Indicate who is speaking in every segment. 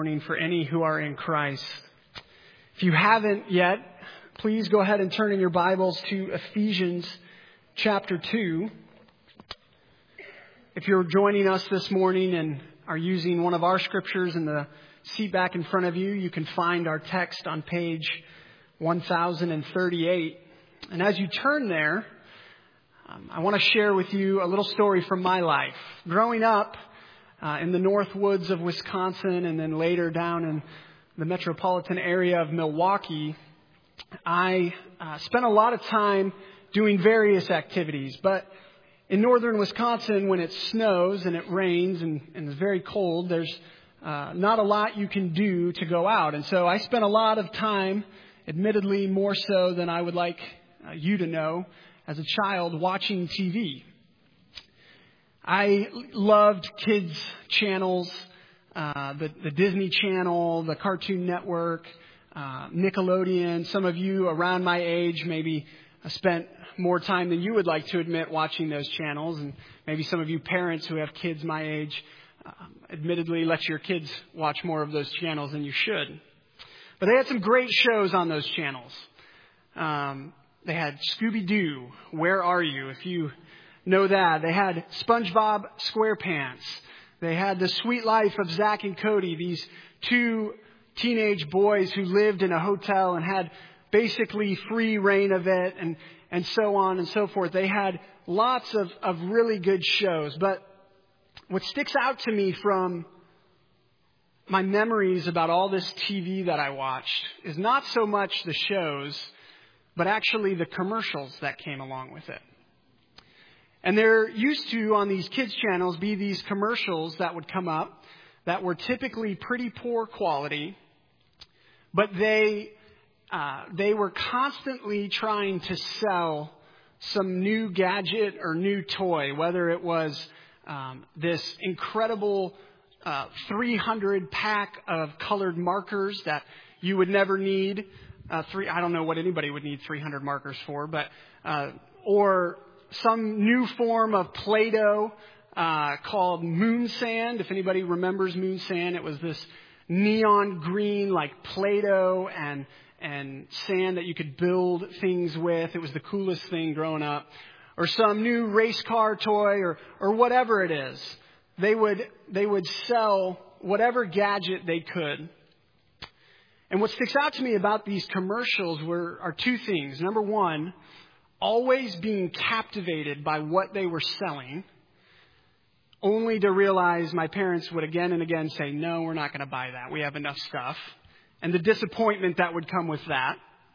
Speaker 1: Morning for any who are in Christ. If you haven't yet, please go ahead and turn in your Bibles to Ephesians chapter 2. If you're joining us this morning and are using one of our scriptures in the seat back in front of you, you can find our text on page 1038. And as you turn there, I want to share with you a little story from my life. Growing up in the north woods of Wisconsin and then later down in the metropolitan area of Milwaukee, I spent a lot of time doing various activities. But in northern Wisconsin, when it snows and it rains and it's very cold, there's not a lot you can do to go out. And so I spent a lot of time, admittedly more so than I would like you to know, as a child watching TV. I loved kids' channels, the Disney Channel, the Cartoon Network, Nickelodeon. Some of you around my age maybe spent more time than you would like to admit watching those channels. And maybe some of you parents who have kids my age, admittedly let your kids watch more of those channels than you should. But they had some great shows on those channels. They had Scooby-Doo, Where Are You? If you know that. They had SpongeBob SquarePants. They had The Sweet Life of Zach and Cody, these two teenage boys who lived in a hotel and had basically free reign of it and so on and so forth. They had lots of really good shows. But what sticks out to me from my memories about all this TV that I watched is not so much the shows, but actually the commercials that came along with it. And there used to, on these kids' channels, be these commercials that would come up that were typically pretty poor quality, but they were constantly trying to sell some new gadget or new toy, whether it was this incredible 300 pack of colored markers that you would never need. I don't know what anybody would need 300 markers for, but or some new form of Play-Doh called Moon Sand. If anybody remembers Moon Sand, it was this neon green like Play-Doh and sand that you could build things with. It was the coolest thing growing up. Or some new race car toy or whatever it is. They would sell whatever gadget they could. And what sticks out to me about these commercials are two things. Number one, always being captivated by what they were selling, only to realize my parents would again and again say, no, we're not going to buy that. We have enough stuff. And the disappointment that would come with that.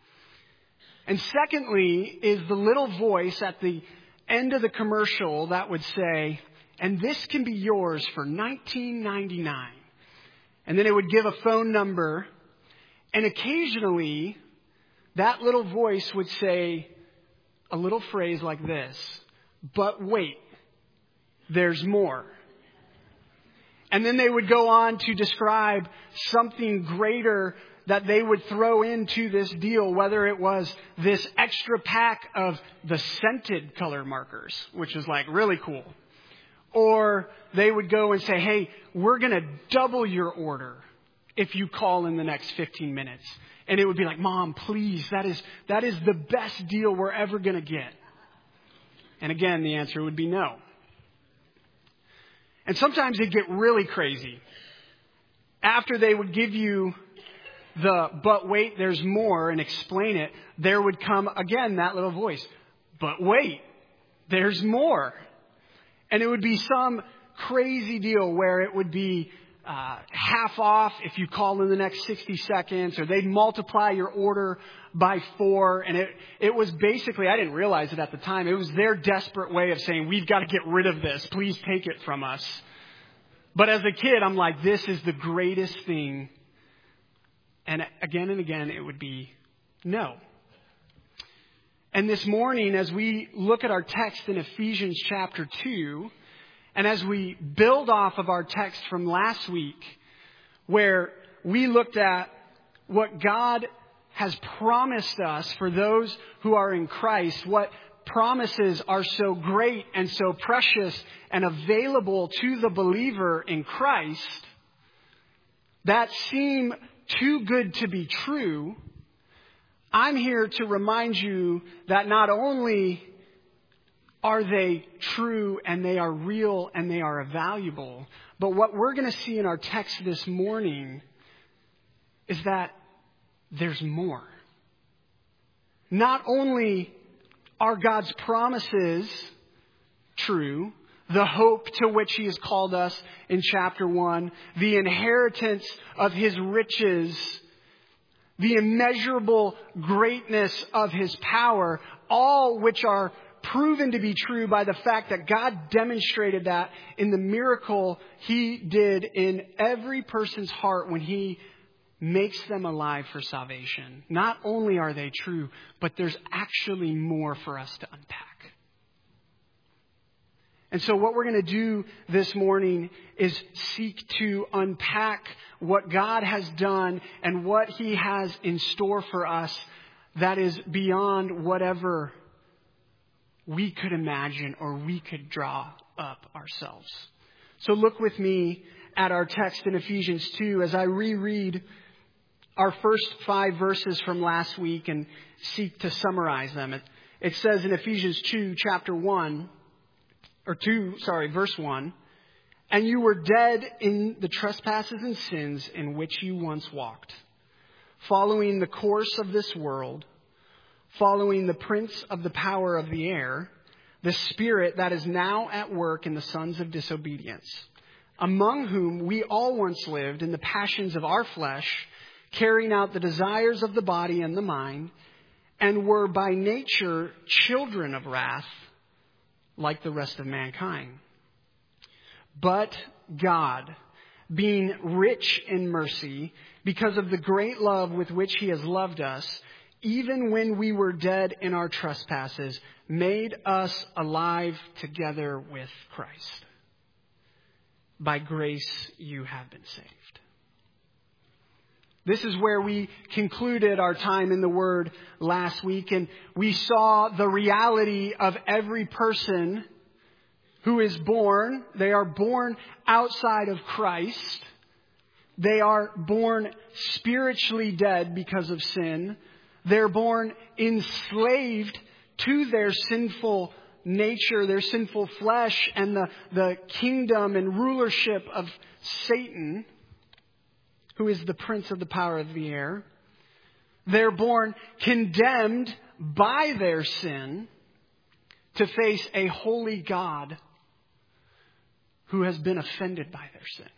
Speaker 1: And secondly is the little voice at the end of the commercial that would say, and this can be yours for $19.99. And then it would give a phone number. And occasionally that little voice would say a little phrase like this, but wait, there's more. And then they would go on to describe something greater that they would throw into this deal, whether it was this extra pack of the scented color markers, which is like really cool. Or they would go and say, hey, we're going to double your order if you call in the next 15 minutes. And it would be like, Mom, please, that is the best deal we're ever going to get. And again, the answer would be no. And sometimes it'd get really crazy. After they would give you the, but wait, there's more, and explain it, there would come again that little voice, but wait, there's more. And it would be some crazy deal where it would be half off if you call in the next 60 seconds, or they'd multiply your order by 4. And it was basically, I didn't realize it at the time, it was their desperate way of saying, we've got to get rid of this. Please take it from us. But as a kid, I'm like, this is the greatest thing. And again, it would be no. And this morning, as we look at our text in Ephesians chapter 2, and as we build off of our text from last week, where we looked at what God has promised us for those who are in Christ, what promises are so great and so precious and available to the believer in Christ, that seem too good to be true, I'm here to remind you that not only are they true and they are real and they are valuable, but what we're going to see in our text this morning is that there's more. Not only are God's promises true, the hope to which He has called us in chapter 1, the inheritance of His riches, the immeasurable greatness of His power, all which are proven to be true by the fact that God demonstrated that in the miracle He did in every person's heart when He makes them alive for salvation. Not only are they true, but there's actually more for us to unpack. And so what we're going to do this morning is seek to unpack what God has done and what He has in store for us that is beyond whatever we could imagine or we could draw up ourselves. So look with me at our text in Ephesians 2 as I reread our first 5 verses from last week and seek to summarize them. It says in Ephesians 2, verse 1, "And you were dead in the trespasses and sins in which you once walked, following the course of this world, following the prince of the power of the air, the spirit that is now at work in the sons of disobedience, among whom we all once lived in the passions of our flesh, carrying out the desires of the body and the mind, and were by nature children of wrath, like the rest of mankind. But God, being rich in mercy, because of the great love with which He has loved us, even when we were dead in our trespasses, made us alive together with Christ. By grace you have been saved." This is where we concluded our time in the Word last week, and we saw the reality of every person who is born. They are born outside of Christ. They are born spiritually dead because of sin. They're born enslaved to their sinful nature, their sinful flesh, and the kingdom and rulership of Satan, who is the prince of the power of the air. They're born condemned by their sin to face a holy God who has been offended by their sin.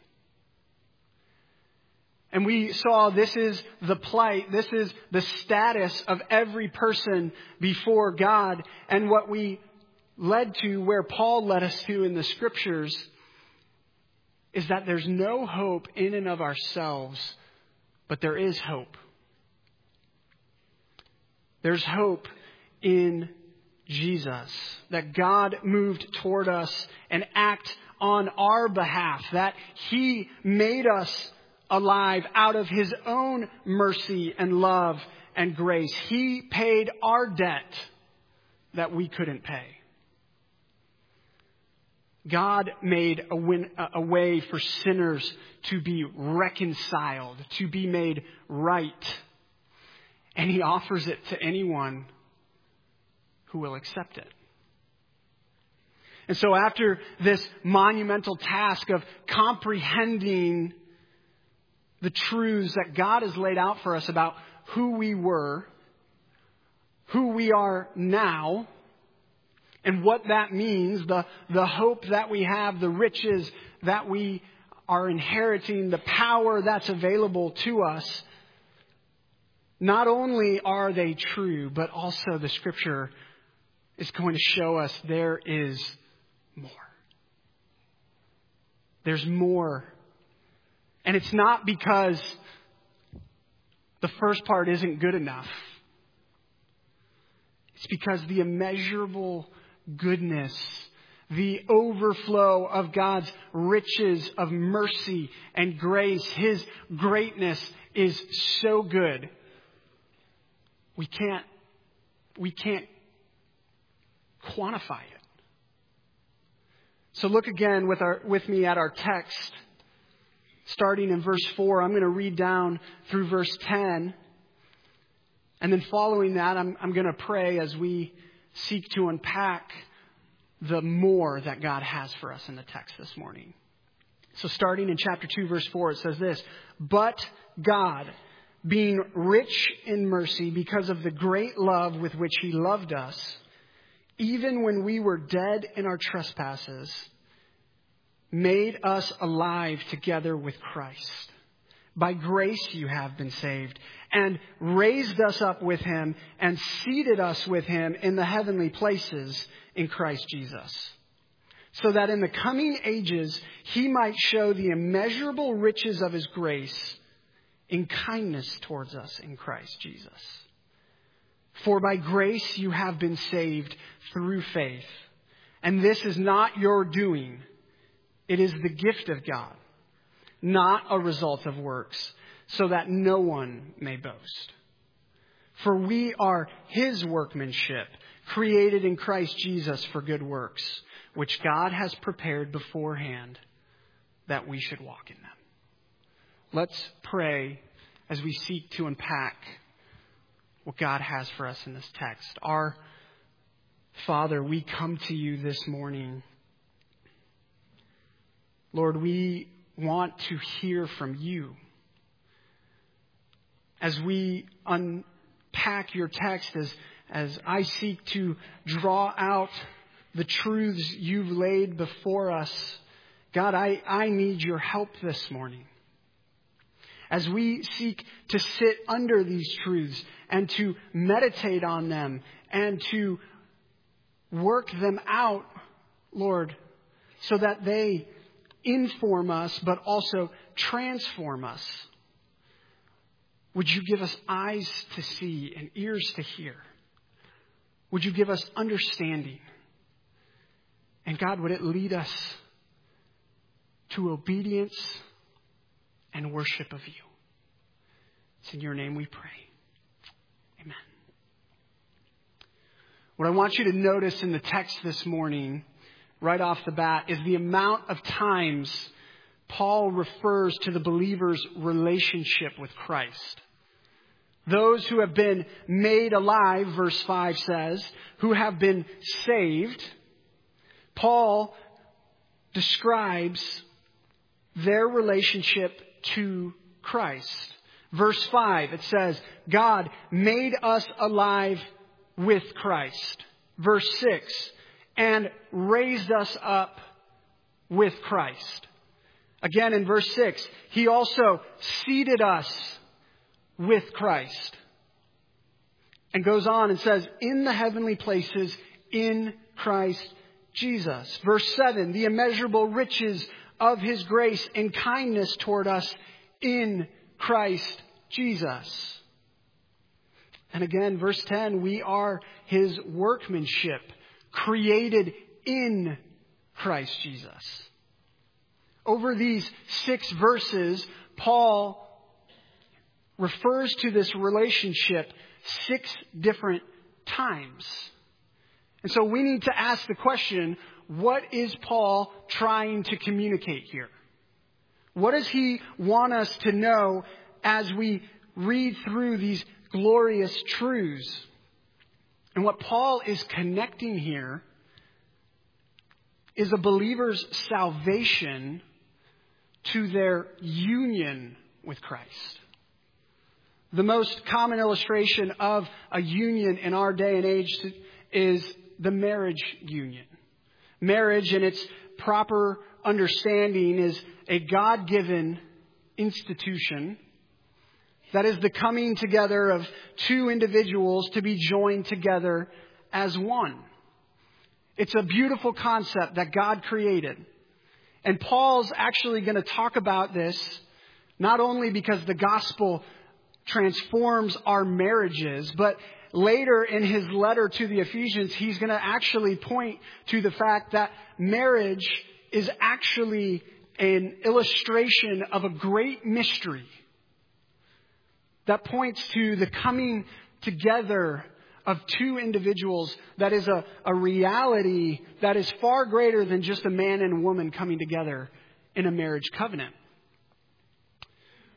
Speaker 1: And we saw this is the plight, this is the status of every person before God. And what we led to, where Paul led us to in the scriptures, is that there's no hope in and of ourselves, but there is hope. There's hope in Jesus, that God moved toward us and act on our behalf, that He made us alive out of His own mercy and love and grace. He paid our debt that we couldn't pay. God made a way for sinners to be reconciled, to be made right. And He offers it to anyone who will accept it. And so after this monumental task of comprehending the truths that God has laid out for us about who we were, who we are now, and what that means, the hope that we have, the riches that we are inheriting, the power that's available to us, not only are they true, but also the Scripture is going to show us there is more. There's more. And it's not because the first part isn't good enough. It's because the immeasurable goodness, the overflow of God's riches of mercy and grace, His greatness is so good. We can't quantify it. So look again with me at our text. starting in verse 4. I'm going to read down through verse 10. And then following that, I'm going to pray as we seek to unpack the more that God has for us in the text this morning. So starting in chapter 2, verse 4, it says this: "But God, being rich in mercy because of the great love with which he loved us, even when we were dead in our trespasses, made us alive together with Christ. By grace you have been saved, and raised us up with him, and seated us with him in the heavenly places in Christ Jesus, so that in the coming ages he might show the immeasurable riches of his grace in kindness towards us in Christ Jesus. For by grace you have been saved through faith. And this is not your doing. It is the gift of God, not a result of works, so that no one may boast. For we are his workmanship, created in Christ Jesus for good works, which God has prepared beforehand that we should walk in them." Let's pray as we seek to unpack what God has for us in this text. Our Father, we come to you this morning. Lord, we want to hear from you. As we unpack your text, as I seek to draw out the truths you've laid before us, God, I need your help this morning. As we seek to sit under these truths and to meditate on them and to work them out, Lord, so that they inform us but also transform us, would you give us eyes to see and ears to hear? Would you give us understanding? And God, would it lead us to obedience and worship of you? It's in your name we pray. Amen. What I want you to notice in the text this morning, right off the bat, is the amount of times Paul refers to the believer's relationship with Christ. Those who have been made alive, verse 5 says, who have been saved. Paul describes their relationship to Christ. Verse 5, it says, God made us alive with Christ. Verse 6, and raised us up with Christ. Again in verse 6, he also seated us with Christ. And goes on and says, in the heavenly places in Christ Jesus. Verse 7, the immeasurable riches of his grace and kindness toward us in Christ Jesus. And again, verse 10, we are his workmanship, created in Christ Jesus. Over these 6 verses, Paul refers to this relationship 6 different times. And so we need to ask the question, what is Paul trying to communicate here? What does he want us to know as we read through these glorious truths? And what Paul is connecting here is a believer's salvation to their union with Christ. The most common illustration of a union in our day and age is the marriage union. Marriage, in its proper understanding, is a God-given institution that is the coming together of 2 individuals to be joined together as one. It's a beautiful concept that God created. And Paul's actually going to talk about this not only because the gospel transforms our marriages, but later in his letter to the Ephesians, he's going to actually point to the fact that marriage is actually an illustration of a great mystery that points to the coming together of 2 individuals that is a reality that is far greater than just a man and woman coming together in a marriage covenant.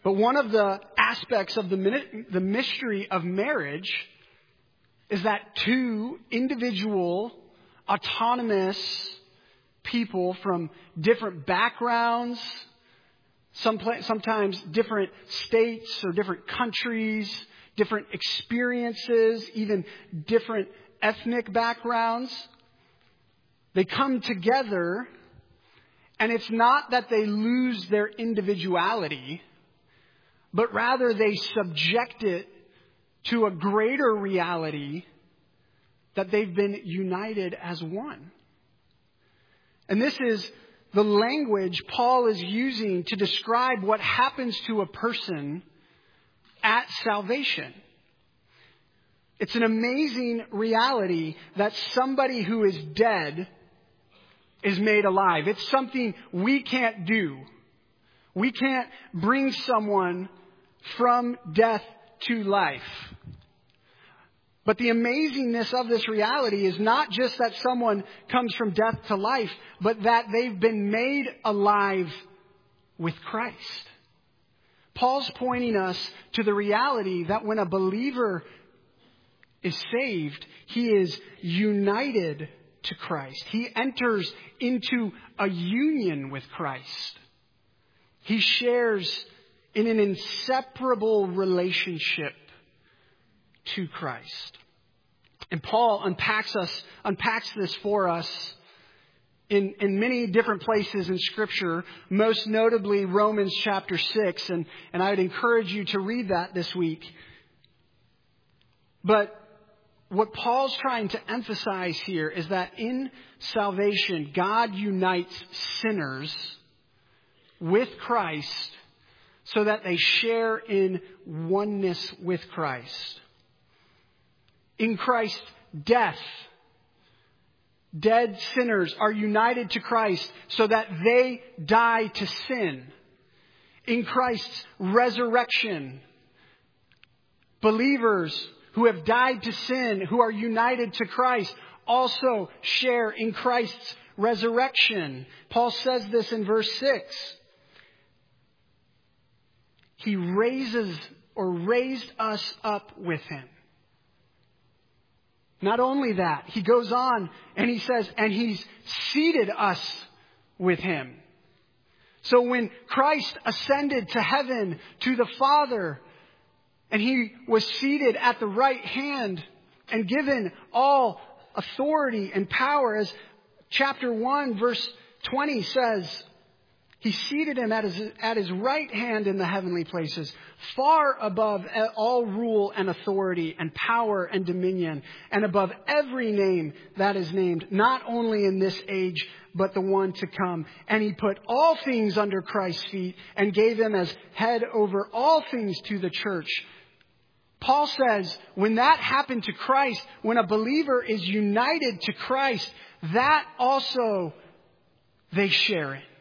Speaker 1: But one of the aspects of the mystery of marriage is that two individual, autonomous people from different backgrounds, sometimes different states or different countries, different experiences, even different ethnic backgrounds, they come together, and it's not that they lose their individuality, but rather they subject it to a greater reality that they've been united as one. And this is the language Paul is using to describe what happens to a person at salvation. It's an amazing reality that somebody who is dead is made alive. It's something we can't do. We can't bring someone from death to life. But the amazingness of this reality is not just that someone comes from death to life, but that they've been made alive with Christ. Paul's pointing us to the reality that when a believer is saved, he is united to Christ. He enters into a union with Christ. He shares in an inseparable relationship to Christ. And Paul unpacks this for us in many different places in Scripture, most notably Romans chapter 6. And I would encourage you to read that this week. But what Paul's trying to emphasize here is that in salvation, God unites sinners with Christ so that they share in oneness with Christ. In Christ's death, dead sinners are united to Christ so that they die to sin. In Christ's resurrection, believers who have died to sin, who are united to Christ, also share in Christ's resurrection. Paul says this in verse 6. He raised us up with him. Not only that, he goes on and he says, and he's seated us with him. So when Christ ascended to heaven, to the Father, and he was seated at the right hand and given all authority and power, as chapter 1 verse 20 says, he seated him at his right hand in the heavenly places, far above all rule and authority and power and dominion, and above every name that is named, not only in this age, but the one to come. And he put all things under Christ's feet and gave him as head over all things to the church. Paul says when that happened to Christ, when a believer is united to Christ, that also they share it.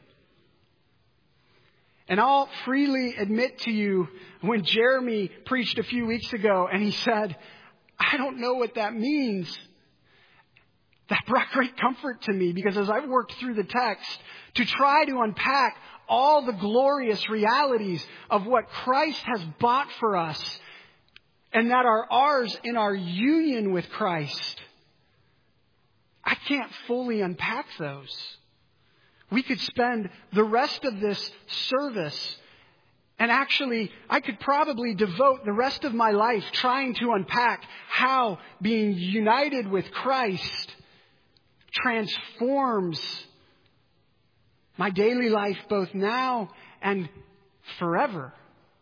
Speaker 1: And I'll freely admit to you, when Jeremy preached a few weeks ago and he said, I don't know what that means, that brought great comfort to me, because as I've worked through the text to try to unpack all the glorious realities of what Christ has bought for us and that are ours in our union with Christ, I can't fully unpack those. We could spend the rest of this service, and actually I could probably devote the rest of my life trying to unpack how being united with Christ transforms my daily life both now and forever.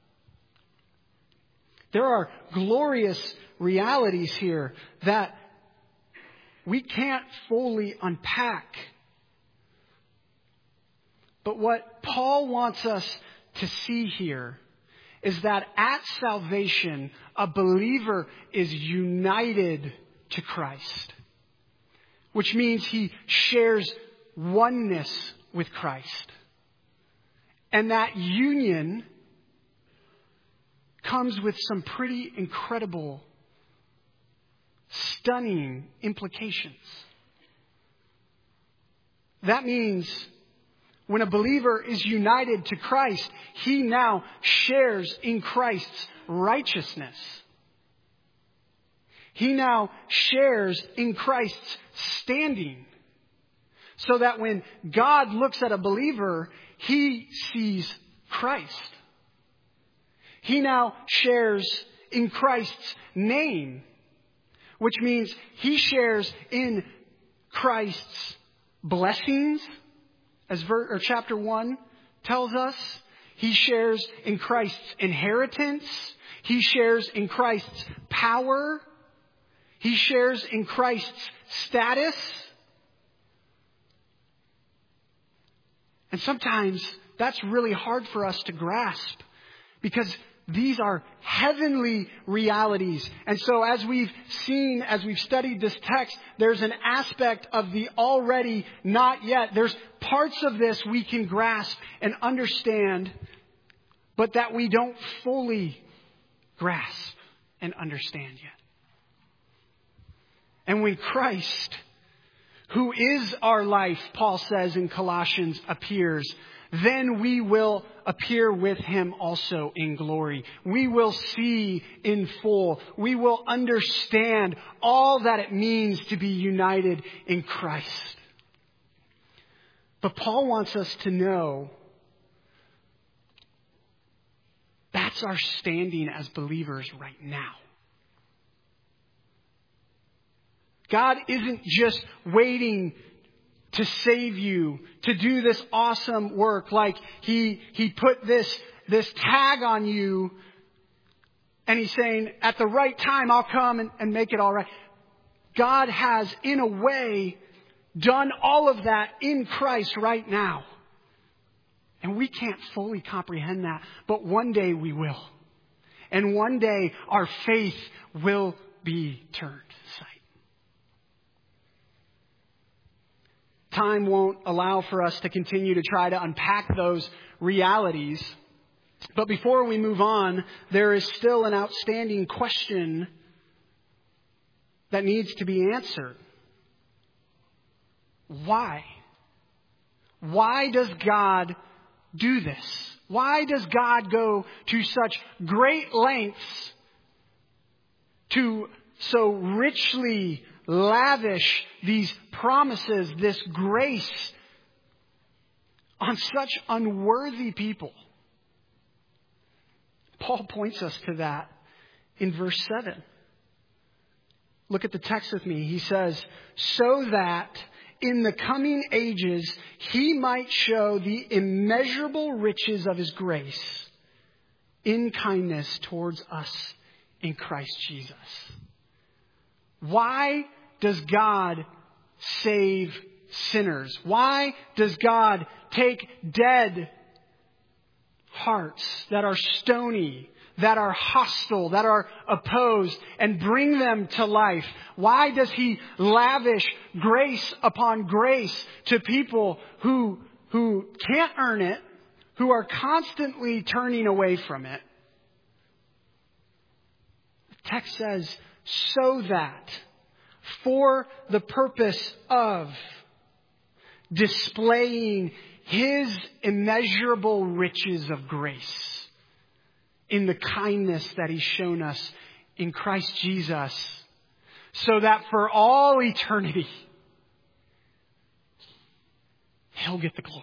Speaker 1: There are glorious realities here that we can't fully unpack. But what Paul wants us to see here is that at salvation, a believer is united to Christ, which means he shares oneness with Christ. And that union comes with some pretty incredible, stunning implications. That means When a believer is united to Christ, he now shares in Christ's righteousness. He now shares in Christ's standing. So that when God looks at a believer, he sees Christ. He now shares in Christ's name, which means he shares in Christ's blessings, as chapter 1 tells us. He shares in Christ's inheritance. He shares in Christ's power. He shares in Christ's status. And sometimes that's really hard for us to grasp because these are heavenly realities. And so as we've seen, as we've studied this text, there's an aspect of the already, not yet. There's parts of this we can grasp and understand, but that we don't fully grasp and understand yet. And when Christ, who is our life, Paul says in Colossians, appears, then we will appear with him also in glory. We will see in full. We will understand all that it means to be united in Christ. But Paul wants us to know that's our standing as believers right now. God isn't just waiting to save you, to do this awesome work. Like he put this tag on you and he's saying, at the right time, I'll come and make it all right. God has, in a way, done all of that in Christ right now. And we can't fully comprehend that, but one day we will. And one day our faith will be turned to sight. Time won't allow for us to continue to try to unpack those realities. But before we move on, there is still an outstanding question that needs to be answered. Why? Why does God do this? Why does God go to such great lengths to so richly lavish these promises, this grace on such unworthy people? Paul points us to that in verse 7. Look at the text with me. He says, so that in the coming ages he might show the immeasurable riches of his grace in kindness towards us in Christ Jesus. Why does God save sinners? Why does God take dead hearts that are stony, that are hostile, that are opposed, and bring them to life? Why does he lavish grace upon grace to people who can't earn it, who are constantly turning away from it? The text says, so that, for the purpose of displaying his immeasurable riches of grace in the kindness that he's shown us in Christ Jesus, so that for all eternity, he'll get the glory.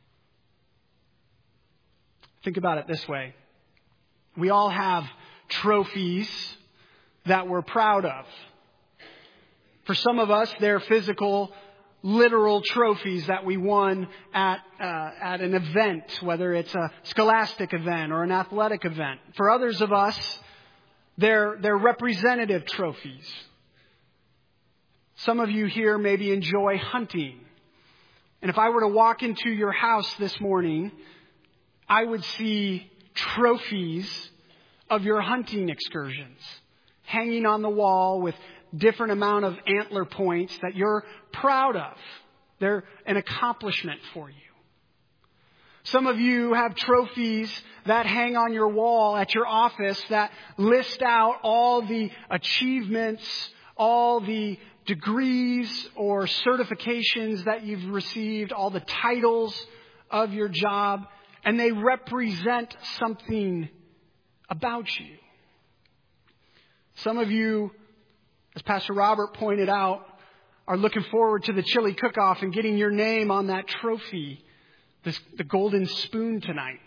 Speaker 1: Think about it this way. We all have trophies that we're proud of. For some of us, they're physical, literal trophies that we won at an event, whether it's a scholastic event or an athletic event. For others of us, they're representative trophies. Some of you here maybe enjoy hunting. And if I were to walk into your house this morning, I would see trophies of your hunting excursions hanging on the wall with different amount of antler points that you're proud of. They're an accomplishment for you. Some of you have trophies that hang on your wall at your office that list out all the achievements, all the degrees or certifications that you've received, all the titles of your job, and they represent something about you. Some of you, as Pastor Robert pointed out, are looking forward to the chili cook-off and getting your name on that trophy, the golden spoon tonight.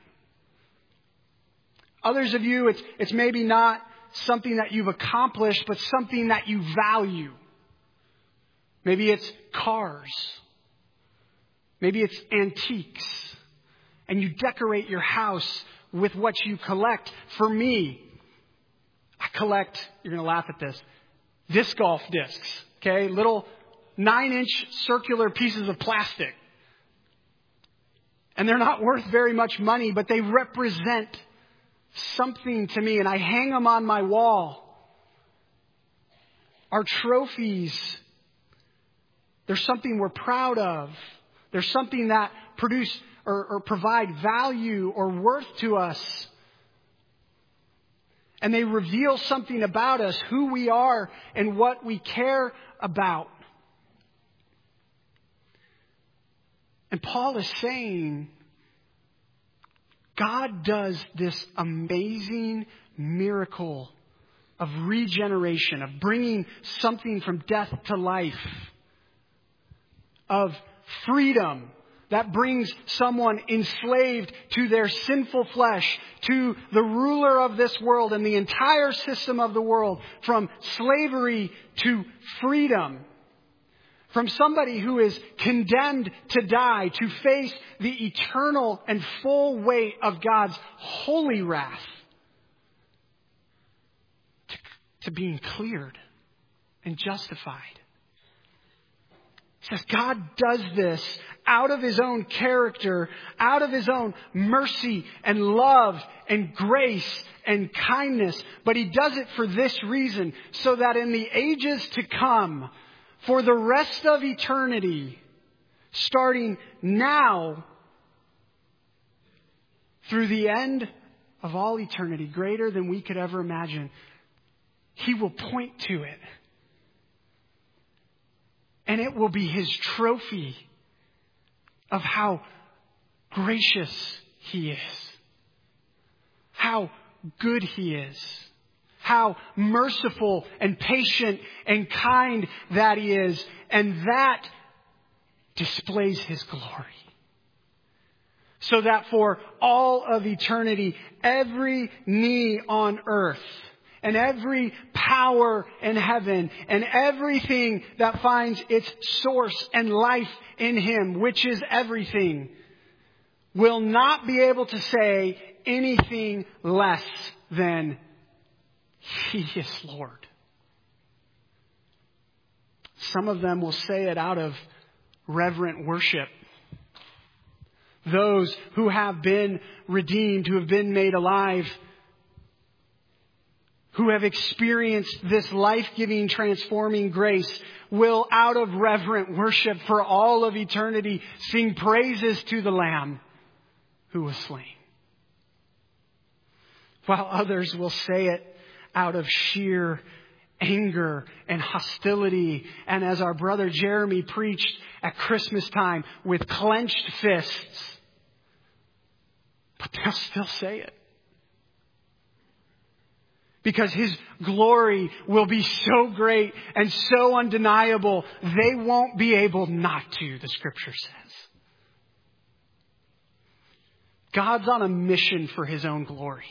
Speaker 1: Others of you, it's maybe not something that you've accomplished, but something that you value. Maybe it's cars. Maybe it's antiques. And you decorate your house with what you collect. For me, I collect, you're going to laugh at this, disc golf discs. Okay, little 9-inch circular pieces of plastic. And they're not worth very much money, but they represent something to me, and I hang them on my wall. Our trophies, they're something we're proud of. They're something that produce or provide value or worth to us. And they reveal something about us, who we are and what we care about. And Paul is saying, God does this amazing miracle of regeneration, of bringing something from death to life, of freedom that brings someone enslaved to their sinful flesh, to the ruler of this world and the entire system of the world, from slavery to freedom. From somebody who is condemned to die, to face the eternal and full weight of God's holy wrath, to being cleared and justified. He says God does this out of His own character, out of His own mercy and love and grace and kindness. But He does it for this reason, so that in the ages to come, for the rest of eternity, starting now through the end of all eternity, greater than we could ever imagine, He will point to it. And it will be His trophy of how gracious He is, how good He is, how merciful and patient and kind that He is. And that displays His glory. So that for all of eternity, every knee on earth and every power in heaven and everything that finds its source and life in Him, which is everything, will not be able to say anything less than He is Lord. Some of them will say it out of reverent worship. Those who have been redeemed, who have been made alive, who have experienced this life-giving, transforming grace, will out of reverent worship for all of eternity sing praises to the Lamb who was slain. While others will say it out of sheer anger and hostility, and as our brother Jeremy preached at Christmas time, with clenched fists. But they'll still say it. Because His glory will be so great and so undeniable, they won't be able not to, the Scripture says. God's on a mission for His own glory.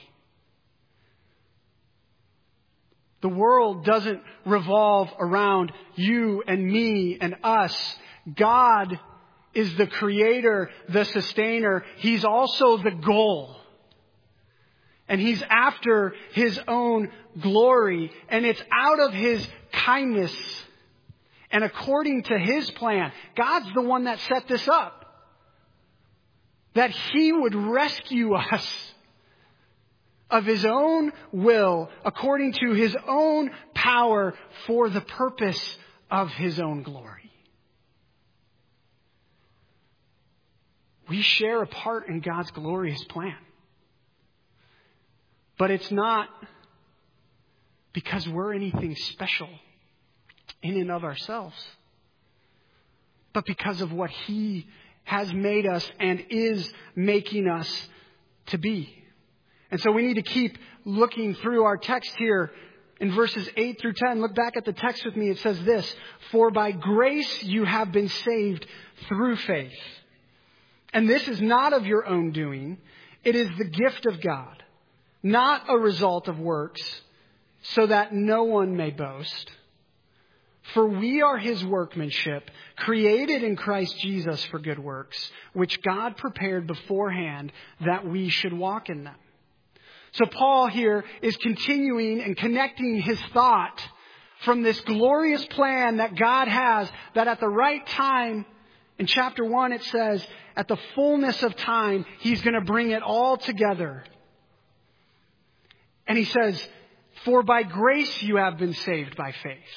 Speaker 1: The world doesn't revolve around you and me and us. God is the creator, the sustainer. He's also the goal. And He's after His own glory. And it's out of His kindness and according to His plan. God's the one that set this up. That He would rescue us of His own will, according to His own power, for the purpose of His own glory. We share a part in God's glorious plan. But it's not because we're anything special in and of ourselves, but because of what He has made us and is making us to be. And so we need to keep looking through our text here in verses 8 through 10. Look back at the text with me. It says this: "For by grace you have been saved through faith. And this is not of your own doing. It is the gift of God, not a result of works, so that no one may boast. For we are his workmanship, created in Christ Jesus for good works, which God prepared beforehand that we should walk in them." So Paul here is continuing and connecting his thought from this glorious plan that God has, that at the right time, in chapter 1 it says, at the fullness of time, he's going to bring it all together. And he says, "For by grace you have been saved by faith."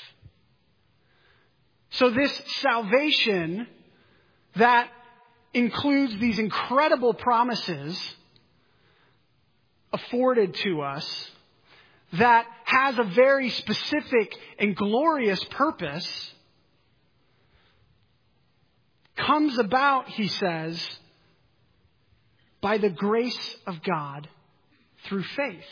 Speaker 1: So this salvation that includes these incredible promises afforded to us, that has a very specific and glorious purpose, comes about, he says, by the grace of God through faith.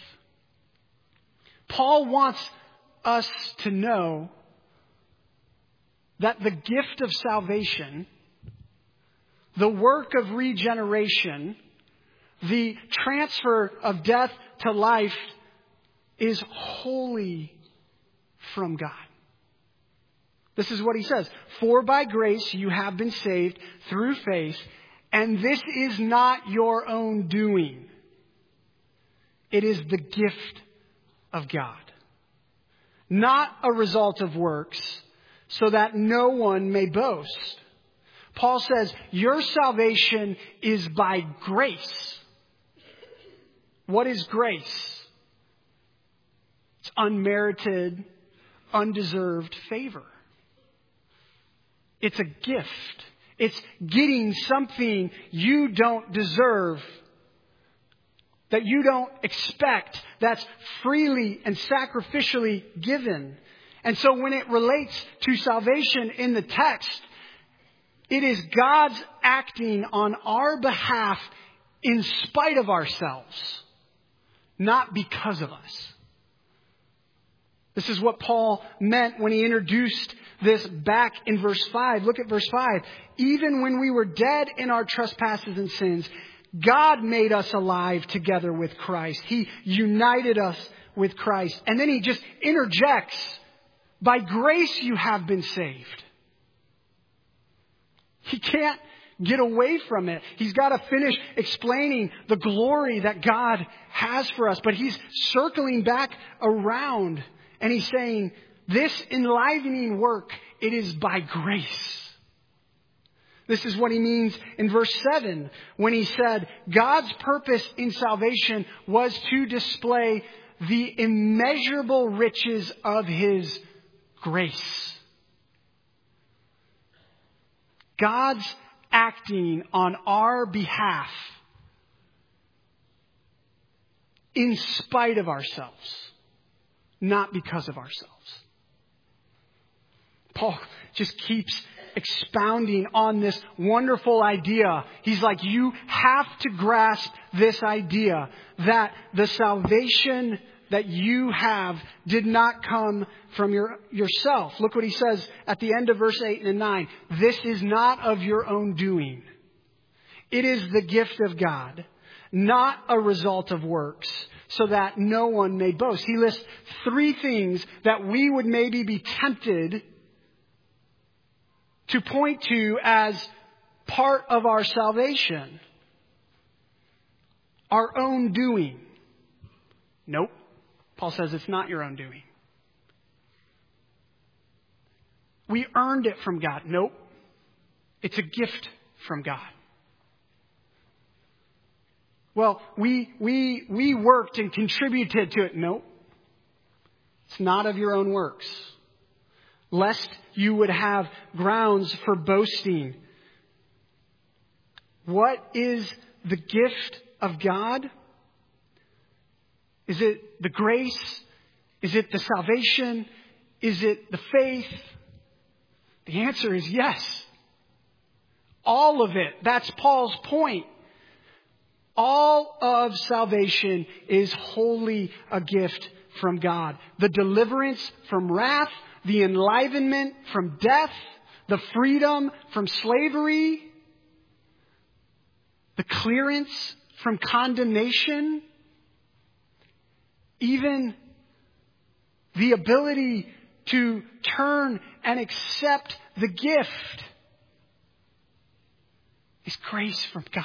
Speaker 1: Paul wants us to know that the gift of salvation, the work of regeneration, the transfer of death to life is wholly from God. This is what he says: "For by grace you have been saved through faith, and this is not your own doing. It is the gift of God, not a result of works, so that no one may boast." Paul says your salvation is by grace. What is grace? It's unmerited, undeserved favor. It's a gift. It's getting something you don't deserve, that you don't expect, that's freely and sacrificially given. And so when it relates to salvation in the text, it is God's acting on our behalf in spite of ourselves, not because of us. This is what Paul meant when he introduced this back in verse 5. Look at verse 5. "Even when we were dead in our trespasses and sins, God made us alive together with Christ." He united us with Christ. And then he just interjects, "By grace you have been saved." He can't get away from it. He's got to finish explaining the glory that God has for us. But he's circling back around and he's saying, this enlivening work, it is by grace. This is what he means in verse 7 when he said, God's purpose in salvation was to display the immeasurable riches of his grace. God's acting on our behalf in spite of ourselves, not because of ourselves. Paul just keeps expounding on this wonderful idea. He's like, you have to grasp this idea that the salvation that you have did not come from yourself. Look what he says at the end of verse 8 and 9. This is not of your own doing. It is the gift of God, not a result of works, so that no one may boast. He lists 3 things that we would maybe be tempted to point to as part of our salvation. Our own doing. Nope. Paul says it's not your own doing. We earned it from God. Nope. It's a gift from God. Well, we worked and contributed to it. Nope. It's not of your own works, lest you would have grounds for boasting. What is the gift of God? Is it the grace? Is it the salvation? Is it the faith? The answer is yes. All of it. That's Paul's point. All of salvation is wholly a gift from God. The deliverance from wrath, the enlivenment from death, the freedom from slavery, the clearance from condemnation, even the ability to turn and accept the gift is grace from God.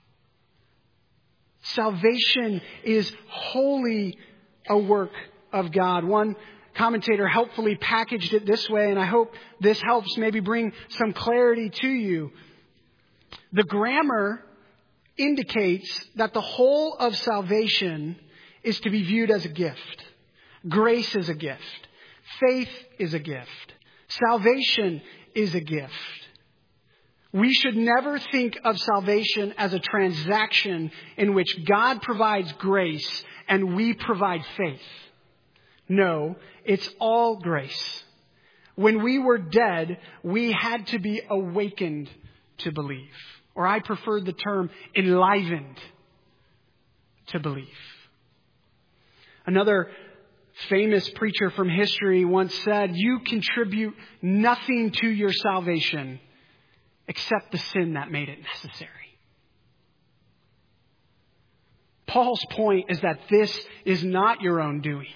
Speaker 1: Salvation is wholly a work of God. One commentator helpfully packaged it this way, and I hope this helps maybe bring some clarity to you. The grammar indicates that the whole of salvation is to be viewed as a gift. Grace is a gift. Faith is a gift. Salvation is a gift. We should never think of salvation as a transaction in which God provides grace and we provide faith. No, it's all grace. When we were dead, we had to be awakened to believe. Or I prefer the term enlivened to believe. Another famous preacher from history once said, "You contribute nothing to your salvation except the sin that made it necessary." Paul's point is that this is not your own doing.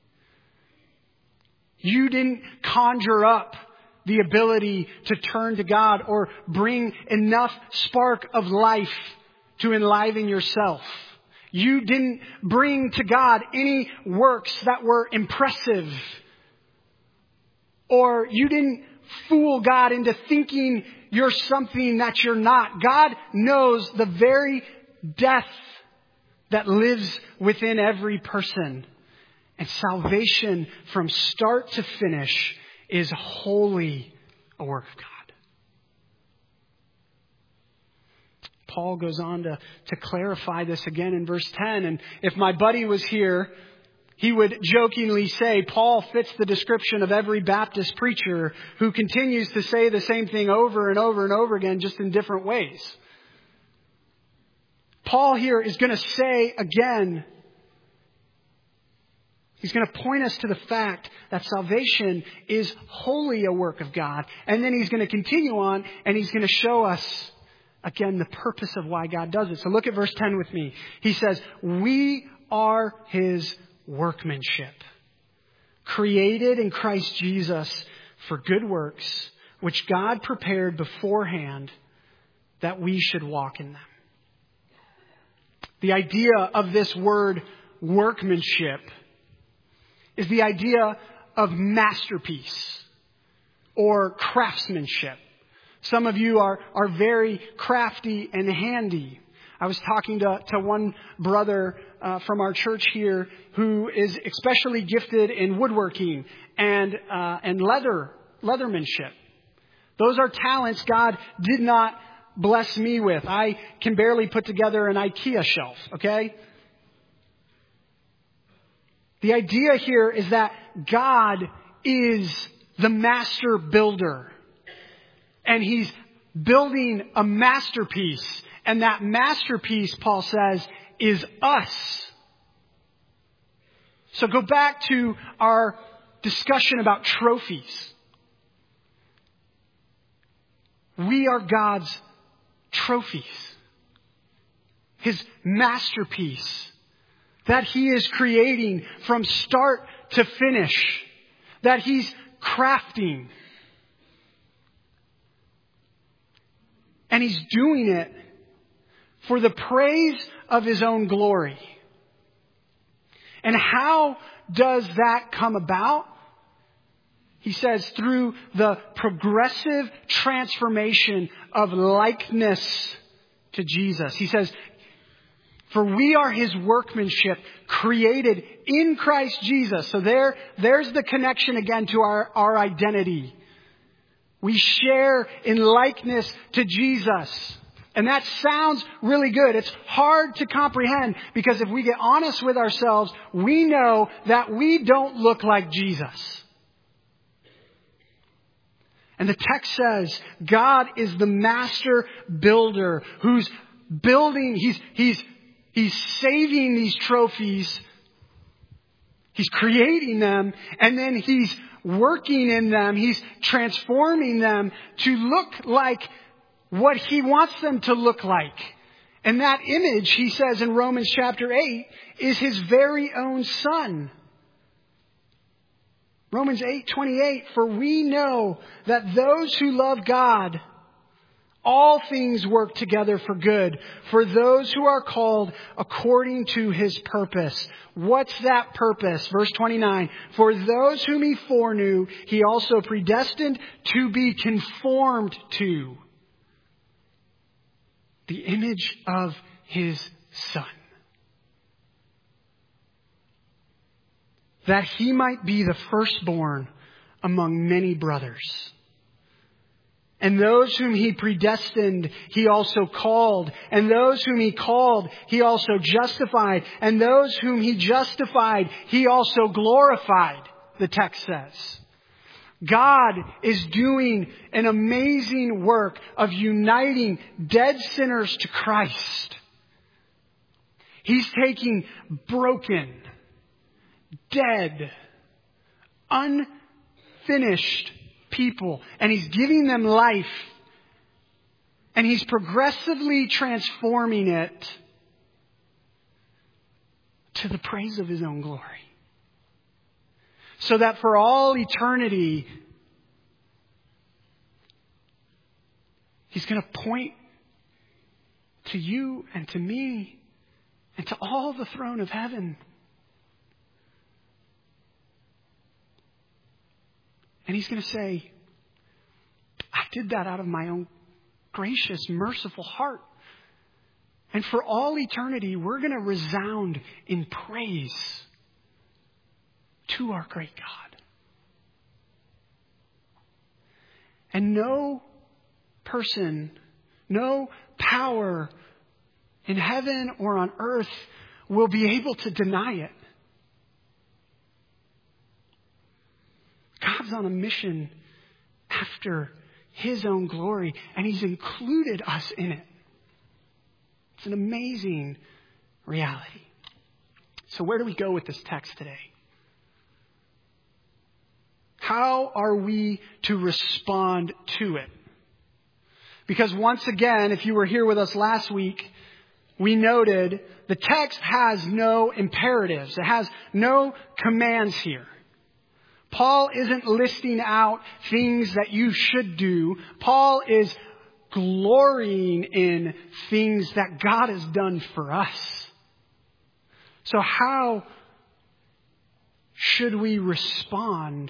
Speaker 1: You didn't conjure up the ability to turn to God or bring enough spark of life to enliven yourself. You didn't bring to God any works that were impressive. Or you didn't fool God into thinking you're something that you're not. God knows the very depth that lives within every person. And salvation from start to finish is wholly a work of God. Paul goes on to clarify this again in verse 10. And if my buddy was here, he would jokingly say, Paul fits the description of every Baptist preacher who continues to say the same thing over and over and over again, just in different ways. Paul here is going to say again, he's going to point us to the fact that salvation is wholly a work of God. And then he's going to continue on and he's going to show us again the purpose of why God does it. So look at verse 10 with me. He says, we are his workmanship, created in Christ Jesus for good works, which God prepared beforehand that we should walk in them. The idea of this word workmanship is the idea of masterpiece or craftsmanship. Some of you are very crafty and handy. I was talking to one brother from our church here who is especially gifted in woodworking and leathermanship. Those are talents God did not bless me with. I can barely put together an IKEA shelf, okay? The idea here is that God is the master builder. And he's building a masterpiece. And that masterpiece, Paul says, is us. So go back to our discussion about trophies. We are God's trophies. His masterpiece that he is creating from start to finish. That he's crafting. And he's doing it for the praise of his own glory. And how does that come about? He says through the progressive transformation of likeness to Jesus. He says, for we are his workmanship created in Christ Jesus. So there's the connection again to our identity. We share in likeness to Jesus. And that sounds really good. It's hard to comprehend because if we get honest with ourselves, we know that we don't look like Jesus. And the text says God is the master builder who's building, he's saving these trophies. He's creating them, and then he's working in them. He's transforming them to look like what he wants them to look like. And that image, he says in Romans chapter 8, is his very own Son. Romans 8:28, for we know that those who love God, all things work together for good, for those who are called according to his purpose. What's that purpose? Verse 29, for those whom he foreknew, he also predestined to be conformed to the image of his Son, that he might be the firstborn among many brothers. And those whom he predestined, he also called. And those whom he called, he also justified. And those whom he justified, he also glorified, the text says. God is doing an amazing work of uniting dead sinners to Christ. He's taking broken, dead, unfinished people, and he's giving them life, and he's progressively transforming it to the praise of his own glory. So that for all eternity, he's going to point to you and to me and to all the throne of heaven. And he's going to say, I did that out of my own gracious, merciful heart. And for all eternity, we're going to resound in praise to our great God. And no person, no power in heaven or on earth will be able to deny it. God's on a mission after his own glory, and he's included us in it. It's an amazing reality. So where do we go with this text today? How are we to respond to it? Because once again, if you were here with us last week, we noted the text has no imperatives. It has no commands here. Paul isn't listing out things that you should do. Paul is glorying in things that God has done for us. So how should we respond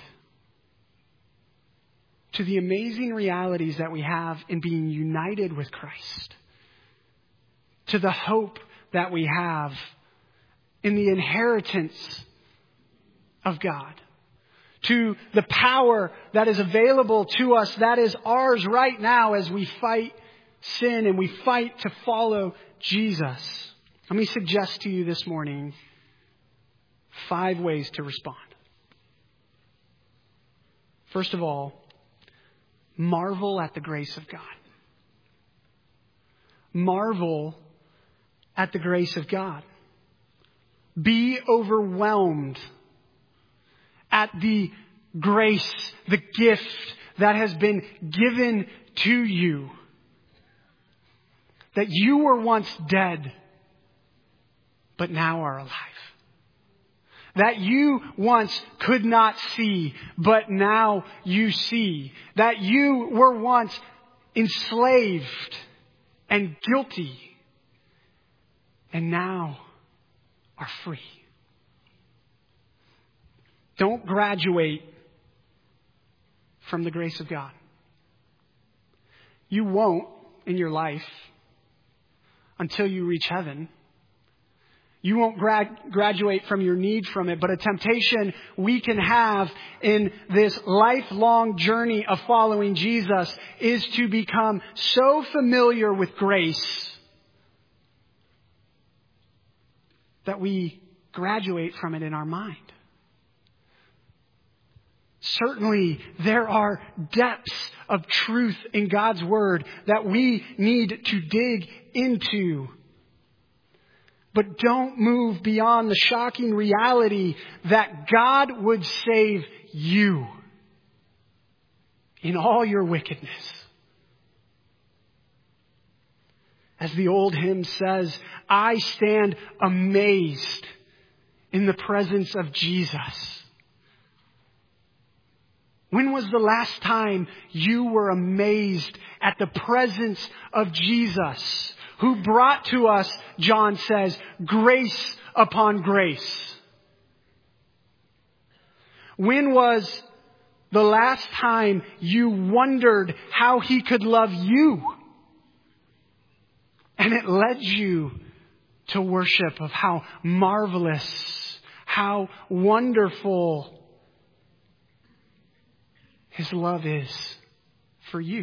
Speaker 1: to the amazing realities that we have in being united with Christ? To the hope that we have in the inheritance of God? To the power that is available to us, that is ours right now as we fight sin and we fight to follow Jesus. Let me suggest to you this morning 5 ways to respond. First of all, marvel at the grace of God. Marvel at the grace of God. Be overwhelmed at the grace, the gift that has been given to you. That you were once dead, but now are alive. That you once could not see, but now you see. That you were once enslaved and guilty, and now are free. Don't graduate from the grace of God. You won't in your life until you reach heaven. You won't graduate from your need from it, but a temptation we can have in this lifelong journey of following Jesus is to become so familiar with grace that we graduate from it in our mind. Certainly, there are depths of truth in God's Word that we need to dig into. But don't move beyond the shocking reality that God would save you in all your wickedness. As the old hymn says, I stand amazed in the presence of Jesus. When was the last time you were amazed at the presence of Jesus, who brought to us, John says, grace upon grace? When was the last time you wondered how he could love you? And it led you to worship of how marvelous, how wonderful his love is for you.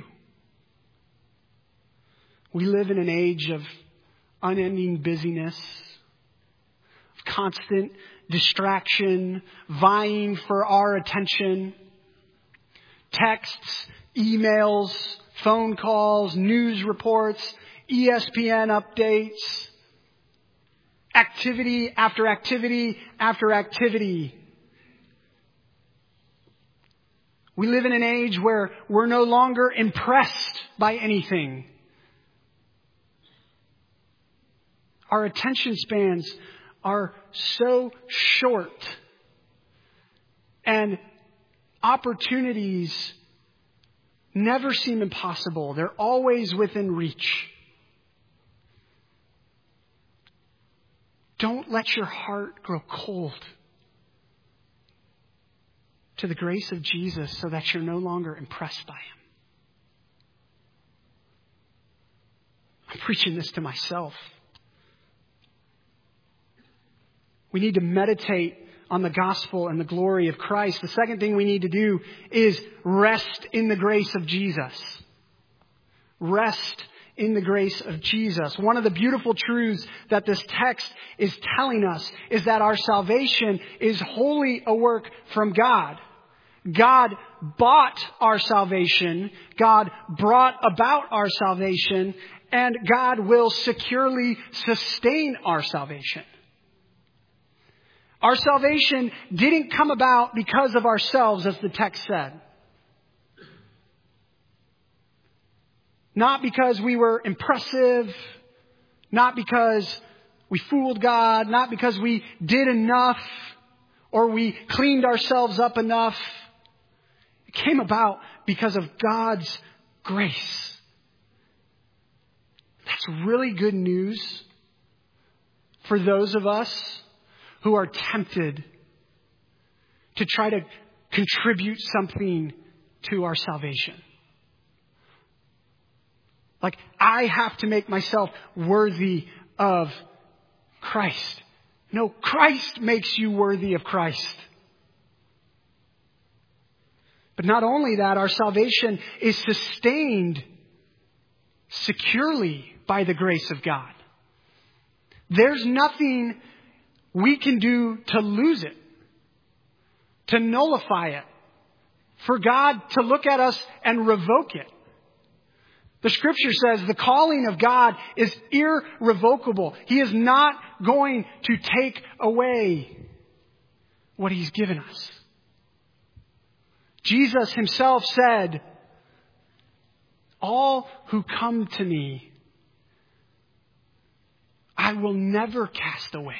Speaker 1: We live in an age of unending busyness, of constant distraction, vying for our attention. Texts, emails, phone calls, news reports, ESPN updates, activity after activity after activity. We live in an age where we're no longer impressed by anything. Our attention spans are so short, and opportunities never seem impossible. They're always within reach. Don't let your heart grow cold to the grace of Jesus so that you're no longer impressed by him. I'm preaching this to myself. We need to meditate on the gospel and the glory of Christ. The second thing we need to do is rest in the grace of Jesus. Rest in the grace of Jesus. One of the beautiful truths that this text is telling us is that our salvation is wholly a work from God. God bought our salvation. God brought about our salvation. And God will securely sustain our salvation. Our salvation didn't come about because of ourselves, as the text said. Not because we were impressive, not because we fooled God, not because we did enough or we cleaned ourselves up enough. It came about because of God's grace. That's really good news for those of us who are tempted to try to contribute something to our salvation. Like, I have to make myself worthy of Christ. No, Christ makes you worthy of Christ. But not only that, our salvation is sustained securely by the grace of God. There's nothing we can do to lose it, to nullify it, for God to look at us and revoke it. The scripture says the calling of God is irrevocable. He is not going to take away what he's given us. Jesus himself said, all who come to me, I will never cast away.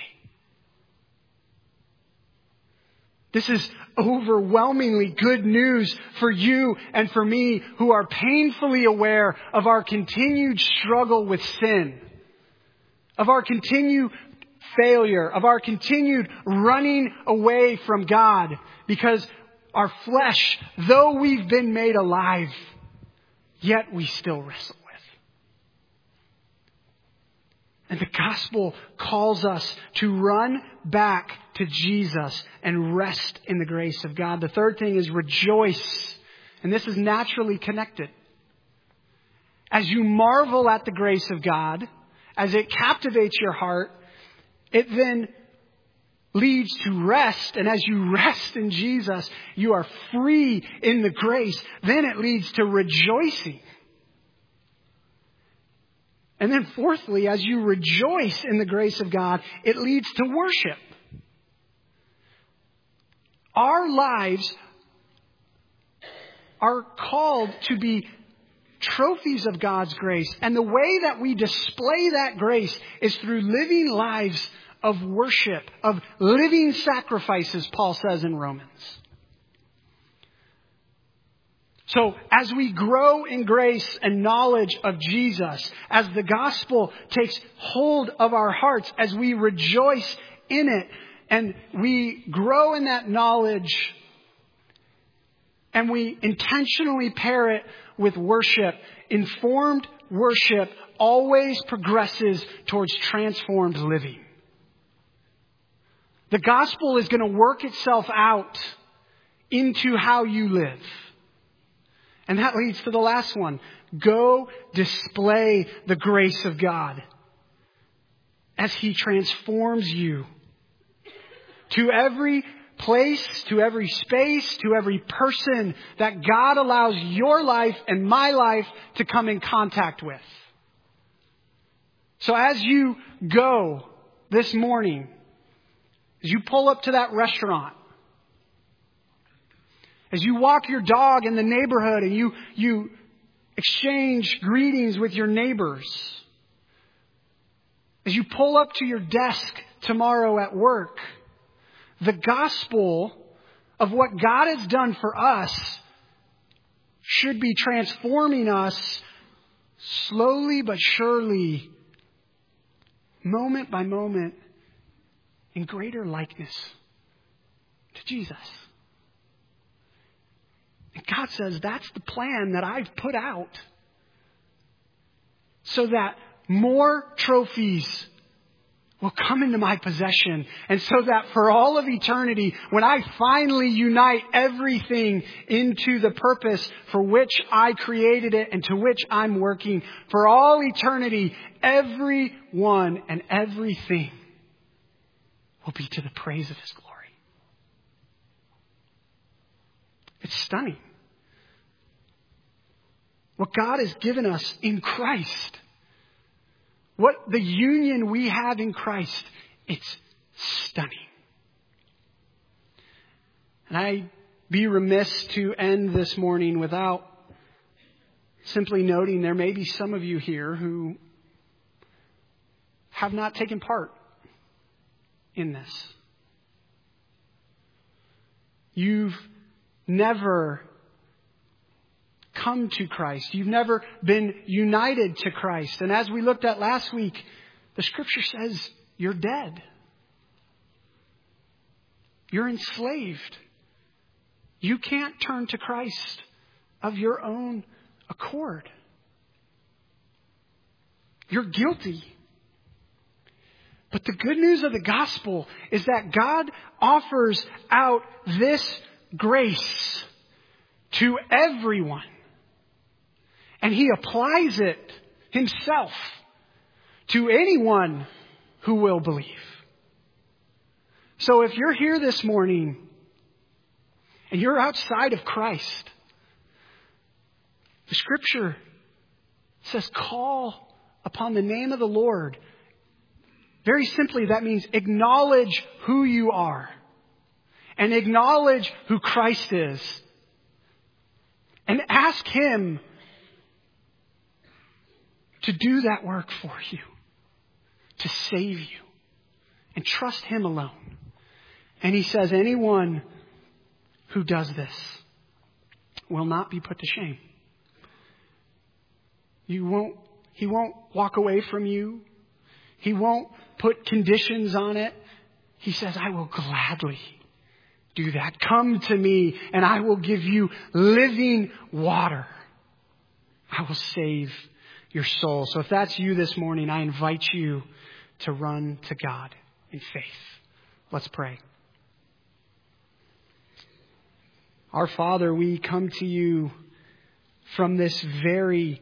Speaker 1: This is overwhelmingly good news for you and for me who are painfully aware of our continued struggle with sin, of our continued failure, of our continued running away from God, because our flesh, though we've been made alive, yet we still wrestle with. And the gospel calls us to run back to Jesus and rest in the grace of God. The third thing is rejoice. And this is naturally connected. As you marvel at the grace of God, as it captivates your heart, it then leads to rest. And as you rest in Jesus, you are free in the grace. Then it leads to rejoicing. And then fourthly, as you rejoice in the grace of God, it leads to worship. Our lives are called to be trophies of God's grace. And the way that we display that grace is through living lives of worship, of living sacrifices, Paul says in Romans. So as we grow in grace and knowledge of Jesus, as the gospel takes hold of our hearts, as we rejoice in it, and we grow in that knowledge, and we intentionally pair it with worship, informed worship always progresses towards transformed living. The gospel is going to work itself out into how you live. And that leads to the last one. Go display the grace of God as He transforms you to every place, to every space, to every person that God allows your life and my life to come in contact with. So as you go this morning, as you pull up to that restaurant, as you walk your dog in the neighborhood and you exchange greetings with your neighbors, as you pull up to your desk tomorrow at work, the gospel of what God has done for us should be transforming us slowly but surely, moment by moment, in greater likeness to Jesus. And God says, that's the plan that I've put out so that more trophies will come into my possession. And so that for all of eternity, when I finally unite everything into the purpose for which I created it and to which I'm working, for all eternity, everyone and everything will be to the praise of His glory. It's stunning. What God has given us in Christ. What the union we have in Christ. It's stunning. And I'd be remiss to end this morning without simply noting there may be some of you here who have not taken part in this. You've never come to Christ. You've never been united to Christ. And as we looked at last week, the Scripture says you're dead. You're enslaved. You can't turn to Christ of your own accord. You're guilty. But the good news of the gospel is that God offers out this grace to everyone. And He applies it Himself to anyone who will believe. So if you're here this morning and you're outside of Christ, the Scripture says, call upon the name of the Lord. Very simply, that means acknowledge who you are and acknowledge who Christ is and ask Him to do that work for you, to save you, and trust Him alone. And He says anyone who does this will not be put to shame. He won't walk away from you. He won't put conditions on it. He says, I will gladly do that. Come to me and I will give you living water. I will save your soul. So if that's you this morning, I invite you to run to God in faith. Let's pray. Our Father, we come to you from this very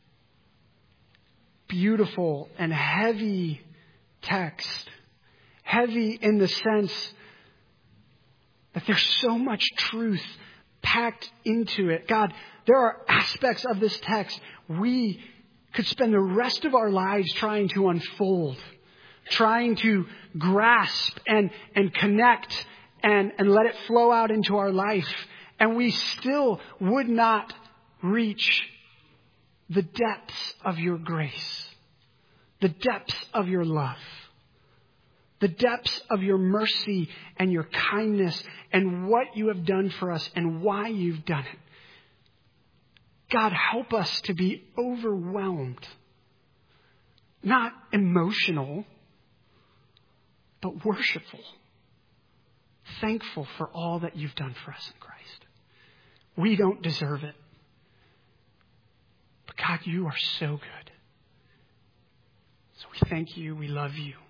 Speaker 1: beautiful and heavy text, heavy in the sense that there's so much truth packed into it. God, there are aspects of this text we could spend the rest of our lives trying to unfold, trying to grasp and connect and let it flow out into our life. And we still would not reach the depths of your grace, the depths of your love, the depths of your mercy and your kindness and what you have done for us and why you've done it. God, help us to be overwhelmed, not emotional, but worshipful, thankful for all that you've done for us in Christ. We don't deserve it. But God, you are so good. So we thank you. We love you.